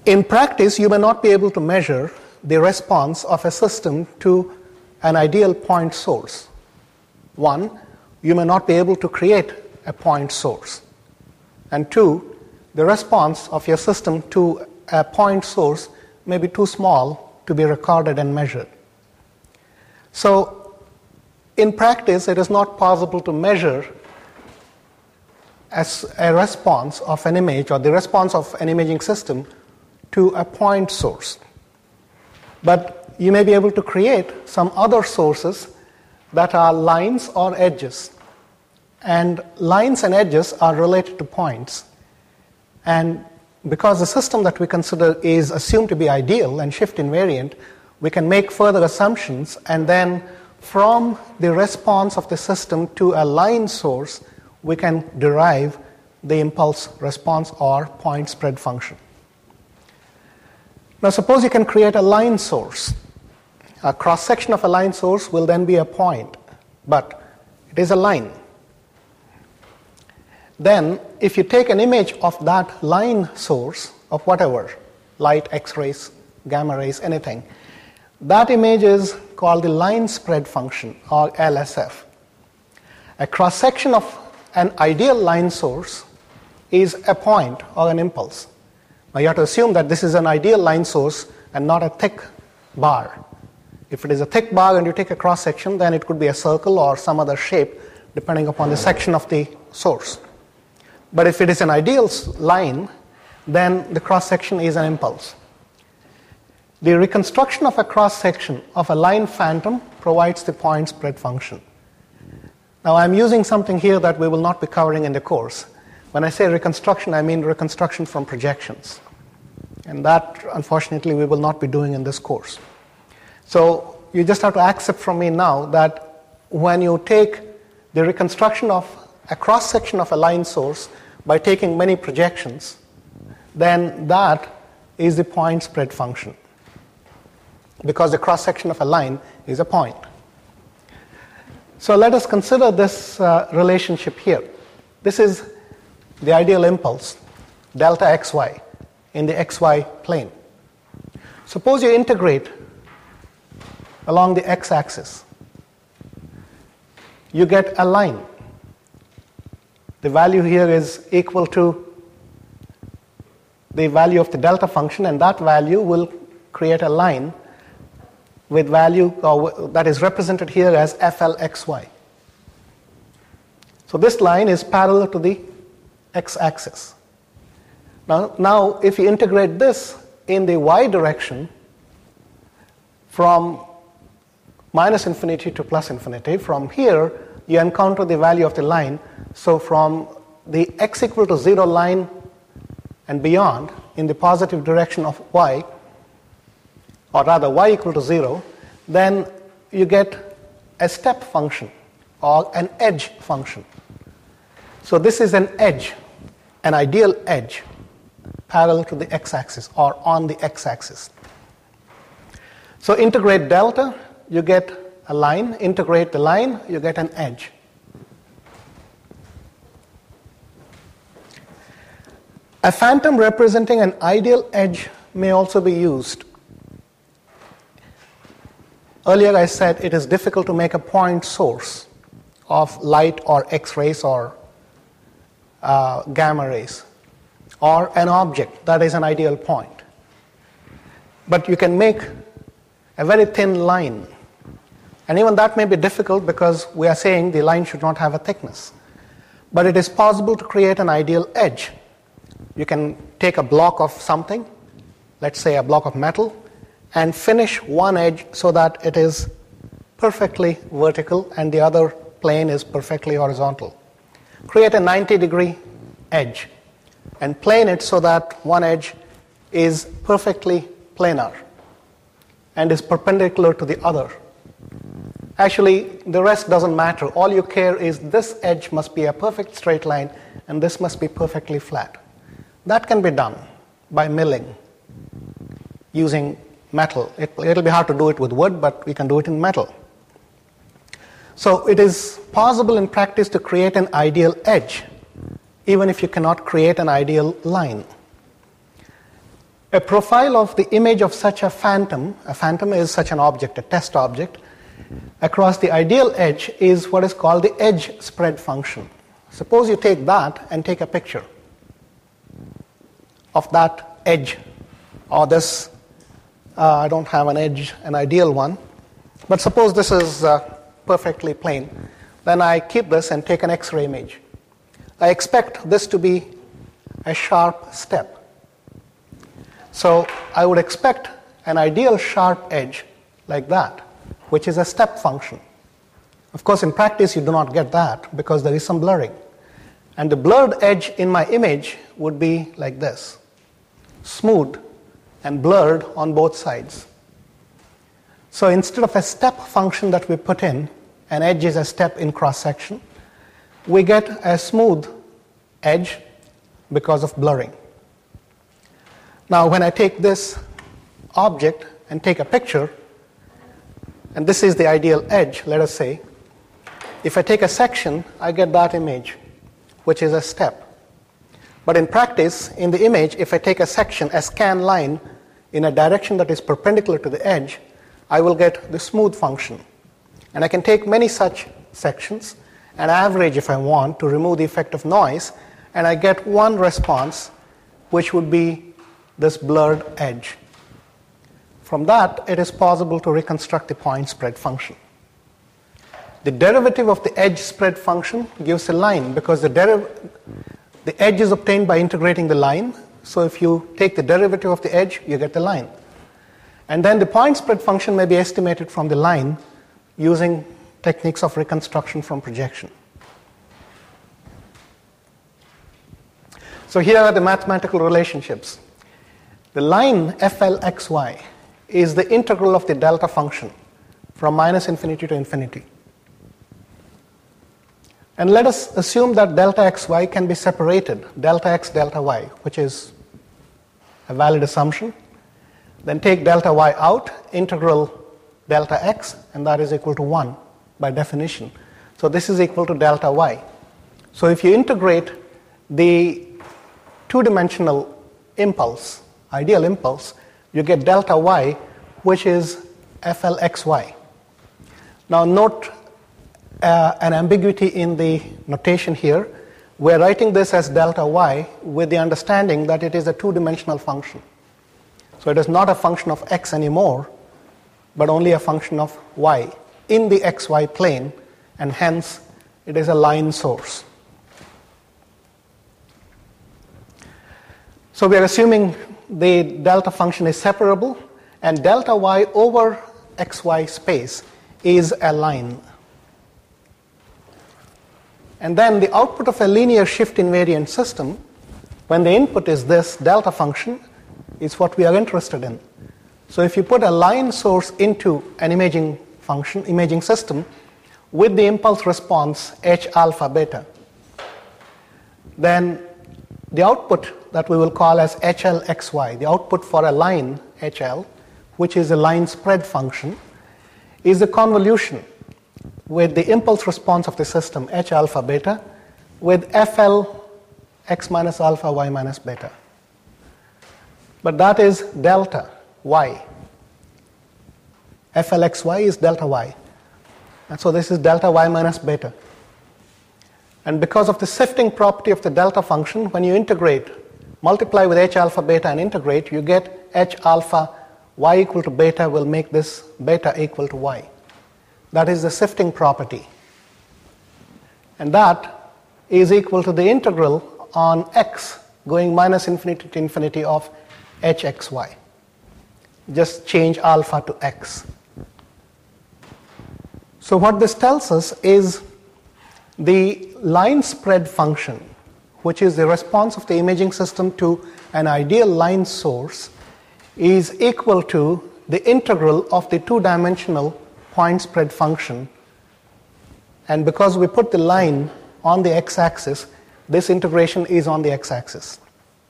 In practice, you may not be able to measure the response of a system to an ideal point source. One, you may not be able to create a point source. And two, the response of your system to a point source may be too small to be recorded and measured. So, in practice, it is not possible to measure as a response of an image or the response of an imaging system to a point source. But you may be able to create some other sources that are lines or edges. And lines and edges are related to points. And because the system that we consider is assumed to be ideal and shift invariant, we can make further assumptions, and then from the response of the system to a line source, we can derive the impulse response or point spread function. Now suppose you can create a line source. A cross-section of a line source will then be a point, but it is a line. Then, if you take an image of that line source, of whatever, light, X-rays, gamma rays, anything, that image is called the line spread function, or LSF. A cross-section of an ideal line source is a point or an impulse. Now you have to assume that this is an ideal line source and not a thick bar. If it is a thick bar and you take a cross-section, then it could be a circle or some other shape depending upon the section of the source. But if it is an ideal line, then the cross-section is an impulse. The reconstruction of a cross-section of a line phantom provides the point spread function. Now I'm using something here that we will not be covering in the course. When I say reconstruction, I mean reconstruction from projections. And that, unfortunately, we will not be doing in this course. So you just have to accept from me now that when you take the reconstruction of a cross-section of a line source by taking many projections, then that is the point spread function, because the cross-section of a line is a point. So let us consider this relationship here. This is the ideal impulse, delta xy, in the xy plane. Suppose you integrate along the x-axis. You get a line. The value here is equal to the value of the delta function, and that value will create a line with value that is represented here as FLXY. So this line is parallel to the x-axis. Now, if you integrate this in the y direction from minus infinity to plus infinity, from here you encounter the value of the line. So from the x equal to 0 line and beyond, in the positive direction of y, or rather y equal to 0, then you get a step function or an edge function. So this is an edge, an ideal edge, parallel to the x-axis or on the x-axis. So integrate delta, you get a line. Integrate the line, you get an edge. A phantom representing an ideal edge may also be used. Earlier I said it is difficult to make a point source of light or X-rays or gamma rays, or an object that is an ideal point. But you can make a very thin line. And even that may be difficult because we are saying the line should not have a thickness. But it is possible to create an ideal edge. You can take a block of something, let's say a block of metal, and finish one edge so that it is perfectly vertical and the other plane is perfectly horizontal. Create a 90-degree edge and plane it so that one edge is perfectly planar and is perpendicular to the other. Actually, the rest doesn't matter. All you care is this edge must be a perfect straight line and this must be perfectly flat. That can be done by milling using metal. It'll be hard to do it with wood, but we can do it in metal. So it is possible in practice to create an ideal edge, even if you cannot create an ideal line. A profile of the image of such a phantom is such an object, a test object, across the ideal edge is what is called the edge spread function. Suppose you take that and take a picture of that edge, or this, I don't have an edge, an ideal one, but suppose this is perfectly plain. Then I keep this and take an X-ray image. I expect this to be a sharp step. So I would expect an ideal sharp edge like that, which is a step function. Of course, in practice, you do not get that because there is some blurring. And the blurred edge in my image would be like this, smooth and blurred on both sides. So instead of a step function that we put in, an edge is a step in cross-section, we get a smooth edge because of blurring. Now, when I take this object and take a picture, and this is the ideal edge, let us say, if I take a section, I get that image, which is a step. But in practice, in the image, if I take a section, a scan line, in a direction that is perpendicular to the edge, I will get the smooth function. And I can take many such sections, and average if I want, to remove the effect of noise, and I get one response, which would be this blurred edge. From that, it is possible to reconstruct the point spread function. The derivative of the edge spread function gives a line, because the edge is obtained by integrating the line. So if you take the derivative of the edge, you get the line. And then the point spread function may be estimated from the line using techniques of reconstruction from projection. So here are the mathematical relationships. The line FLXY is the integral of the delta function from minus infinity to infinity. And let us assume that delta xy can be separated, delta x, delta y, which is a valid assumption. Then take delta y out, integral delta x, and that is equal to 1 by definition. So this is equal to delta y. So if you integrate the two-dimensional impulse, ideal impulse, you get delta y, which is FLXY. Now note an ambiguity in the notation here. We're writing this as delta y with the understanding that it is a two-dimensional function. So it is not a function of x anymore, but only a function of y in the xy plane, and hence it is a line source. So we are assuming the delta function is separable, and delta y over xy space is a line. And then the output of a linear shift invariant system, when the input is this delta function, is what we are interested in. So if you put a line source into an imaging system with the impulse response h alpha beta, then the output that we will call as HLXY, the output for a line HL, which is a line spread function, is a convolution with the impulse response of the system h alpha beta with FL x minus alpha y minus beta. But that is delta y. FLXY is delta y. And so this is delta y minus beta. And because of the shifting property of the delta function, when you integrate, multiply with h alpha beta and integrate, you get h alpha y equal to beta will make this beta equal to y. That is the shifting property. And that is equal to the integral on x going minus infinity to infinity of hxy. Just change alpha to x. So what this tells us is the line spread function, which is the response of the imaging system to an ideal line source, is equal to the integral of the two-dimensional point spread function. And because we put the line on the x-axis, this integration is on the x-axis.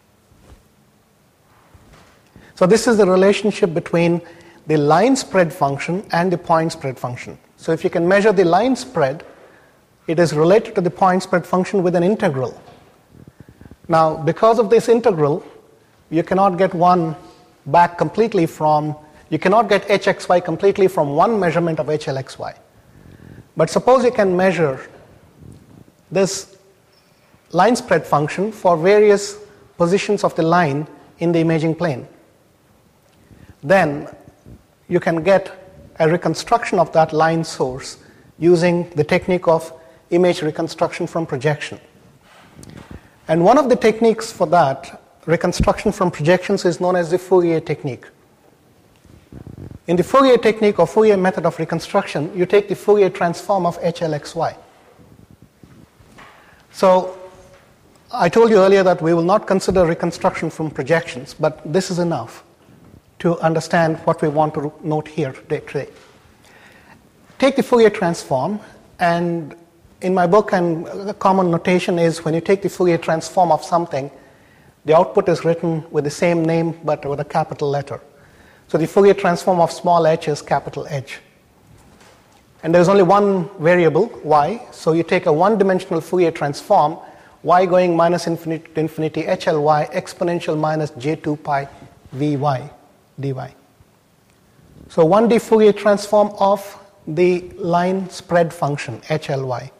So this is the relationship between the line spread function and the point spread function. So if you can measure the line spread, it is related to the point spread function with an integral. Now, because of this integral, you cannot get one back completely from, you cannot get hxy completely from one measurement of hlxy. But suppose you can measure this line spread function for various positions of the line in the imaging plane. Then you can get a reconstruction of that line source using the technique of image reconstruction from projection. And one of the techniques for that reconstruction from projections is known as the Fourier technique. In the Fourier technique or Fourier method of reconstruction, you take the Fourier transform of HLXY. So I told you earlier that we will not consider reconstruction from projections, but this is enough to understand what we want to note here today. Take the Fourier transform, and in my book, and a common notation is when you take the Fourier transform of something, the output is written with the same name but with a capital letter. So the Fourier transform of small h is capital H. And there's only one variable, y, so you take a one-dimensional Fourier transform, y going minus infinity to infinity hly exponential minus j2 pi vy dy. So 1D Fourier transform of the line spread function hly.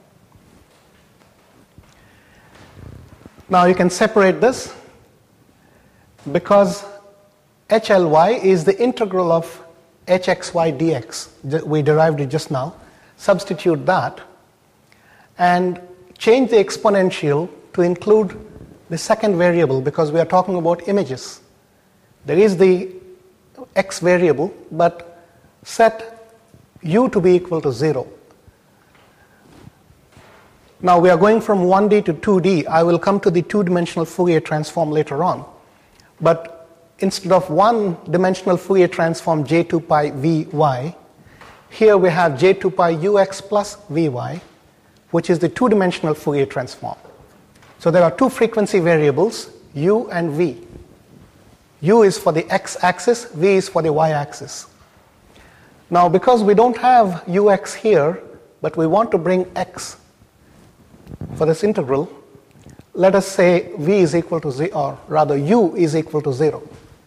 Now you can separate this because hly is the integral of hxy dx. We derived it just now. Substitute that and change the exponential to include the second variable because we are talking about images. There is the x variable, but set u to be equal to 0. Now we are going from 1D to 2D. I will come to the two-dimensional Fourier transform later on. But instead of one-dimensional Fourier transform j2 pi vy, here we have j2 pi ux plus vy, which is the two-dimensional Fourier transform. So there are two frequency variables, u and v. U is for the x-axis, v is for the y-axis. Now because we don't have ux here, but we want to bring x for this integral, let us say v is equal to 0, or rather u is equal to 0.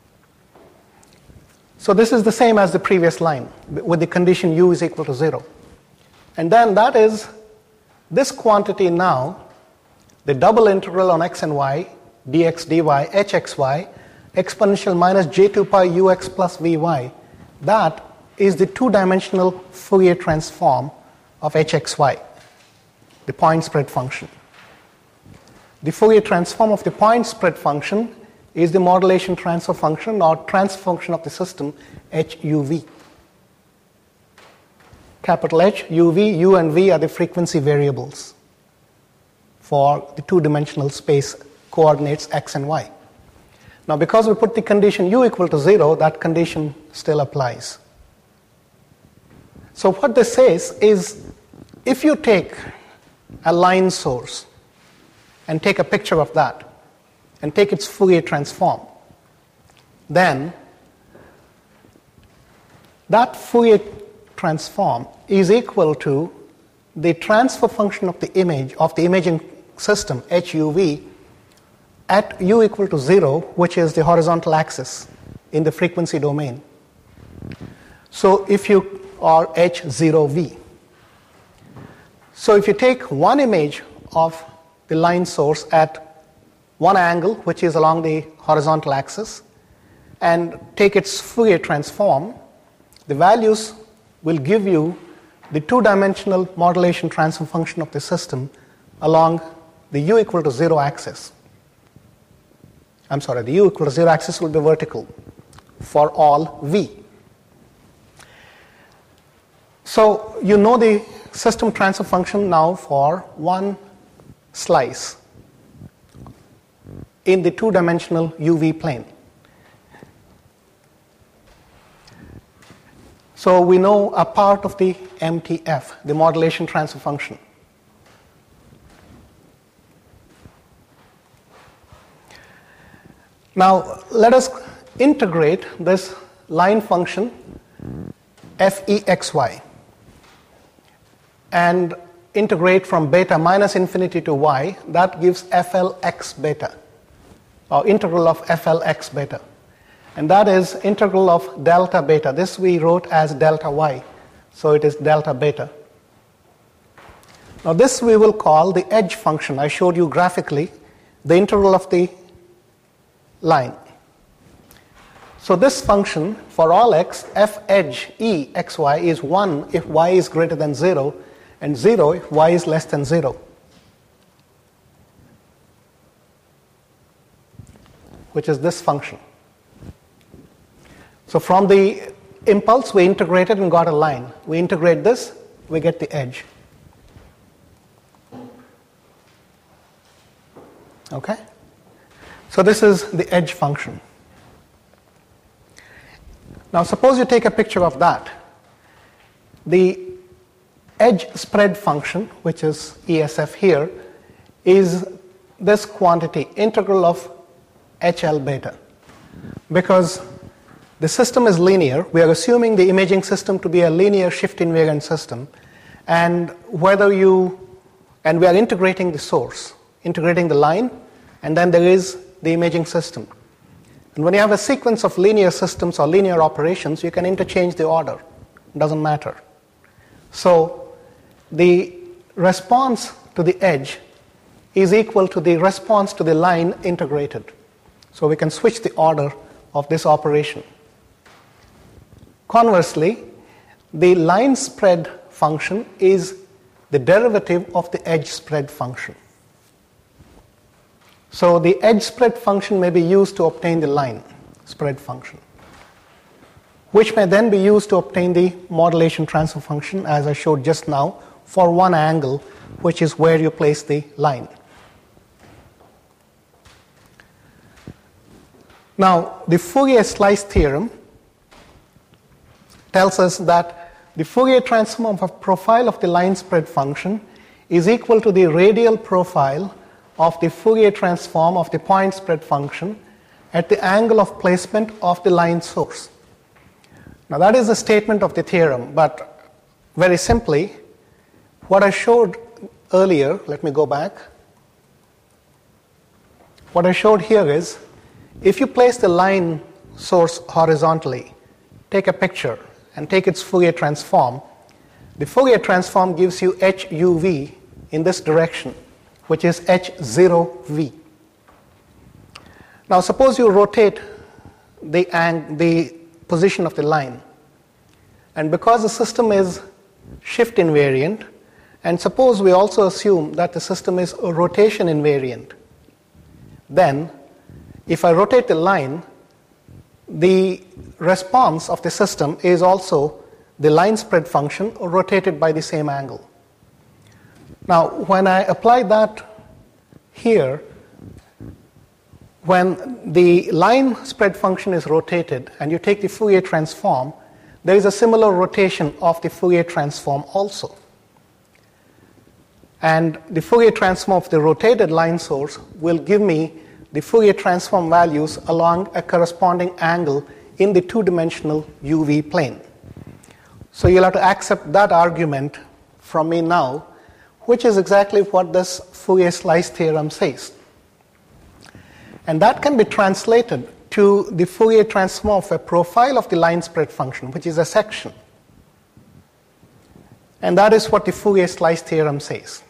So this is the same as the previous line with the condition u is equal to 0. And then that is this quantity now, the double integral on x and y, dx dy, hxy, exponential minus j2 pi ux plus vy, that is the two-dimensional Fourier transform of hxy, the point spread function. The Fourier transform of the point spread function is the modulation transfer function or transfer function of the system HUV. Capital H, UV, U and V are the frequency variables for the two-dimensional space coordinates x and y. Now because we put the condition u equal to 0, that condition still applies. So what this says is if you take a line source and take a picture of that and take its Fourier transform, then that Fourier transform is equal to the transfer function of the image of the imaging system HUV at u equal to 0, which is the horizontal axis in the frequency domain. So if you are H0V. So if you take one image of the line source at one angle, which is along the horizontal axis, and take its Fourier transform, the values will give you the two-dimensional modulation transfer function of the system along the u equal to 0 axis. I'm sorry, the u equal to 0 axis will be vertical for all v. So you know the system transfer function now for one slice in the two-dimensional UV plane. So we know a part of the MTF, the modulation transfer function. Now let us integrate this line function fexy and integrate from beta minus infinity to y. That gives flx beta, or integral of flx beta. and that is integral of delta beta. This we wrote as delta y, so it is delta beta. Now this we will call the edge function. I showed you graphically the integral of the line. So this function for all x, f edge e xy is 1 if y is greater than 0, and 0 if y is less than 0. Which is this function. So from the impulse we integrated and got a line. We integrate this, we get the edge. Okay? So this is the edge function. Now suppose you take a picture of that. The edge spread function, which is ESF here, is this quantity, integral of HL beta. Because the system is linear, we are assuming the imaging system to be a linear shift invariant system, and we are integrating the source, integrating the line, and then there is the imaging system. And when you have a sequence of linear systems or linear operations, you can interchange the order. It doesn't matter. So the response to the edge is equal to the response to the line integrated. So we can switch the order of this operation. Conversely, the line spread function is the derivative of the edge spread function. So the edge spread function may be used to obtain the line spread function, which may then be used to obtain the modulation transfer function, as I showed just now, for one angle, which is where you place the line. Now, the Fourier slice theorem tells us that the Fourier transform of a profile of the line spread function is equal to the radial profile of the Fourier transform of the point spread function at the angle of placement of the line source. Now that is a statement of the theorem, but very simply, what I showed earlier, let me go back. What I showed here is, if you place the line source horizontally, take a picture and take its Fourier transform, the Fourier transform gives you HUV in this direction, which is H0V. Now suppose you rotate the position of the line, and because the system is shift invariant, and suppose we also assume that the system is rotation invariant, then if I rotate the line, the response of the system is also the line spread function rotated by the same angle. Now, when I apply that here, when the line spread function is rotated and you take the Fourier transform, there is a similar rotation of the Fourier transform also. And the Fourier transform of the rotated line source will give me the Fourier transform values along a corresponding angle in the two-dimensional UV plane. So you'll have to accept that argument from me now, which is exactly what this Fourier slice theorem says. And that can be translated to the Fourier transform of a profile of the line spread function, which is a section. And that is what the Fourier slice theorem says.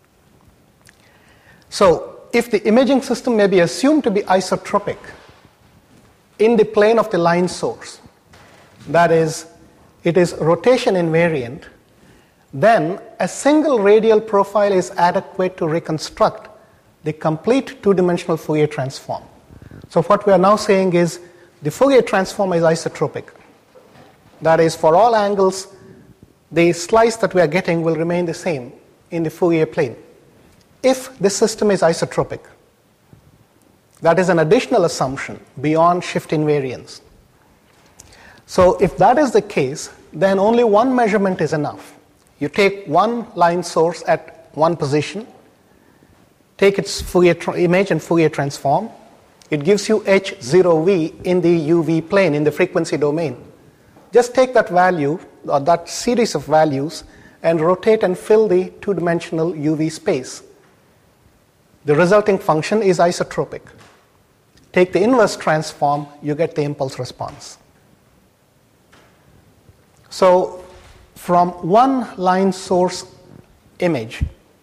So if the imaging system may be assumed to be isotropic in the plane of the line source, that is, it is rotation invariant, then a single radial profile is adequate to reconstruct the complete two-dimensional Fourier transform. So what we are now saying is the Fourier transform is isotropic. That is, for all angles, the slice that we are getting will remain the same in the Fourier plane. If the system is isotropic, that is an additional assumption beyond shift invariance. So if that is the case, then only one measurement is enough. You take one line source at one position, take its Fourier image and Fourier transform. It gives you H0V in the UV plane, in the frequency domain. Just take that value, or that series of values, and rotate and fill the two-dimensional UV space. The resulting function is isotropic. take the inverse transform, you get the impulse response. So from one line source image,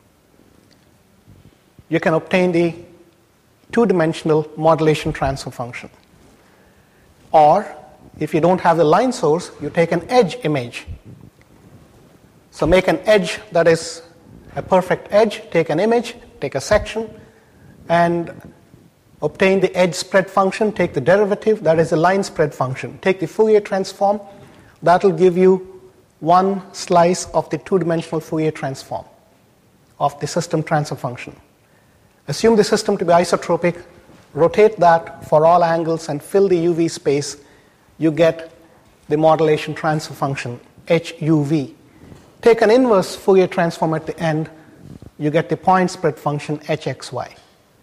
you can obtain the two-dimensional modulation transfer function. Or if you don't have the line source, you take an edge image. So make an edge that is a perfect edge, take an image, take a section, and obtain the edge spread function, take the derivative, that is the line spread function. Take the Fourier transform, that will give you one slice of the two-dimensional Fourier transform of the system transfer function. Assume the system to be isotropic, rotate that for all angles and fill the UV space, you get the modulation transfer function, HUV. Take an inverse Fourier transform at the end, you get the point spread function, HXY.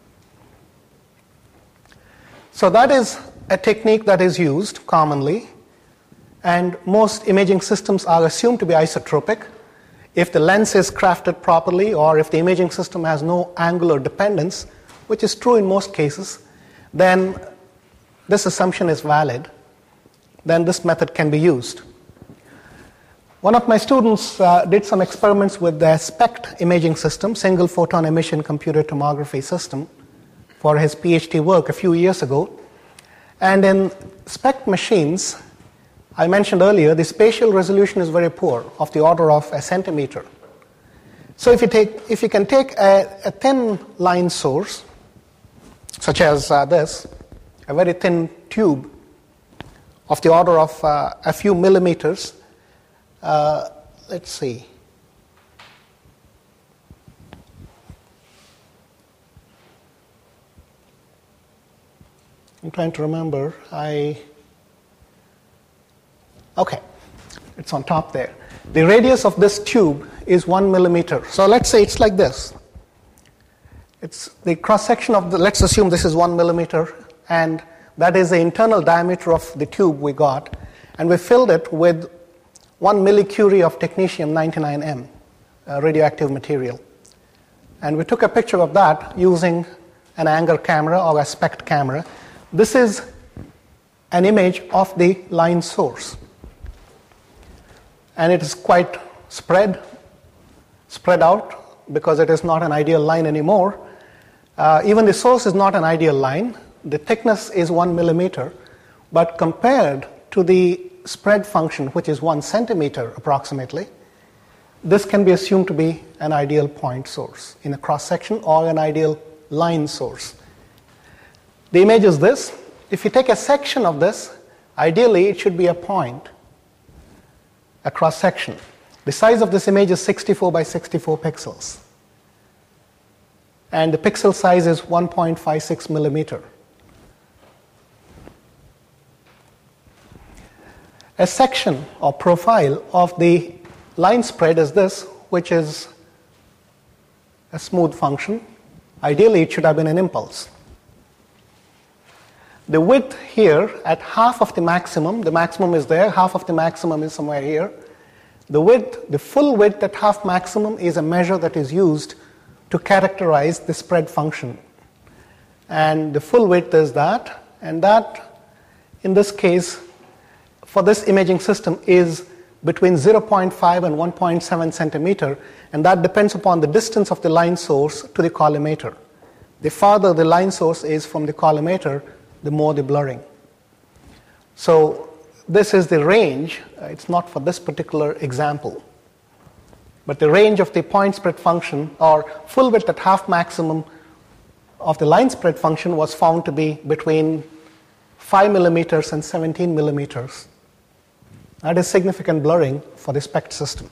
So that is a technique that is used commonly, and most imaging systems are assumed to be isotropic. If the lens is crafted properly, or if the imaging system has no angular dependence, which is true in most cases, then this assumption is valid. Then this method can be used. One of my students did some experiments with the SPECT imaging system, single photon emission computed tomography system, for his PhD work a few years ago. And in SPECT machines, I mentioned earlier, the spatial resolution is very poor, of the order of a centimeter. So if you can take a thin line source, such as this, a very thin tube of the order of a few millimeters, let's see. I'm trying to remember. Okay, it's on top there. The radius of this tube is 1 millimeter. So let's say it's like this. It's the cross-section of let's assume this is 1 millimeter, and that is the internal diameter of the tube we got, and we filled it with 1 millicurie of technetium-99m, radioactive material. And we took a picture of that using an Anger camera or a SPECT camera. This is an image of the line source. And it is quite spread out, because it is not an ideal line anymore. Even the source is not an ideal line. The thickness is 1 millimeter, but compared to the spread function, which is 1 centimeter approximately, this can be assumed to be an ideal point source in a cross-section, or an ideal line source. The image is this. If you take a section of this, ideally it should be a point, a cross-section. The size of this image is 64 by 64 pixels. And the pixel size is 1.56 millimeter. A section or profile of the line spread is this, which is a smooth function. Ideally, it should have been an impulse. The width here at half of the maximum is there, half of the maximum is somewhere here. The width, the full width at half maximum, is a measure that is used to characterize the spread function. And the full width is that, and that, in this case, for this imaging system, is between 0.5 and 1.7 centimeter, and that depends upon the distance of the line source to the collimator. The farther the line source is from the collimator, the more the blurring. So this is the range. It's not for this particular example, but the range of the point spread function, or full width at half maximum of the line spread function, was found to be between 5 millimeters and 17 millimeters. That is significant blurring for the SPECT system.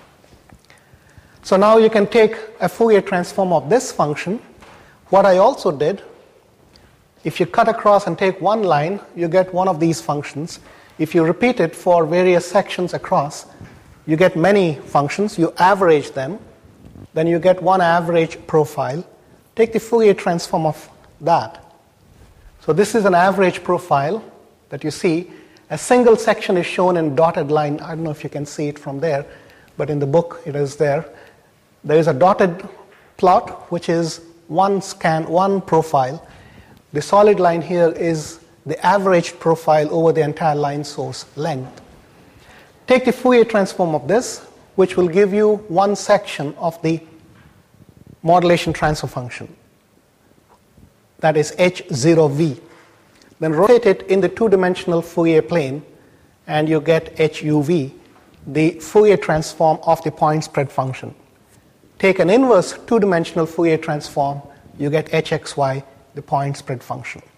So now you can take a Fourier transform of this function. What I also did, if you cut across and take one line, you get one of these functions. If you repeat it for various sections across, you get many functions. You average them, then you get one average profile. Take the Fourier transform of that. So this is an average profile that you see. A single section is shown in dotted line. I don't know if you can see it from there, but in the book it is there. There is a dotted plot, which is one profile. The solid line here is the average profile over the entire line source length. Take the Fourier transform of this, which will give you one section of the modulation transfer function. That is H0V. Then rotate it in the two-dimensional Fourier plane, and you get HUV, the Fourier transform of the point spread function. Take an inverse two-dimensional Fourier transform, you get HXY, the point spread function.